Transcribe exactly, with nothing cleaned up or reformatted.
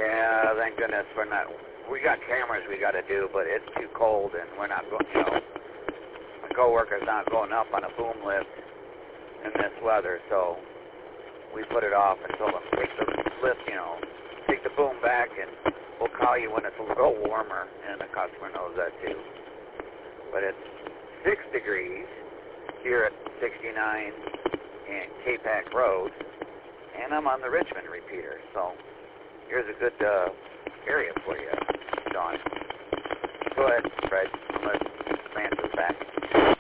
Yeah, thank goodness we're not. We got cameras we got to do, but it's too cold, and we're not going. You know, my coworker's not going up on a boom lift in this weather, so we put it off and told them take the lift. You know, take the boom back, and we'll call you when it's a little warmer, and the customer knows that too. But it's six degrees here at sixty-nine and K-Pac Road, and I'm on the Richmond repeater, so here's a good uh, area for you, John. Go ahead, Fred. I'm going to answer back.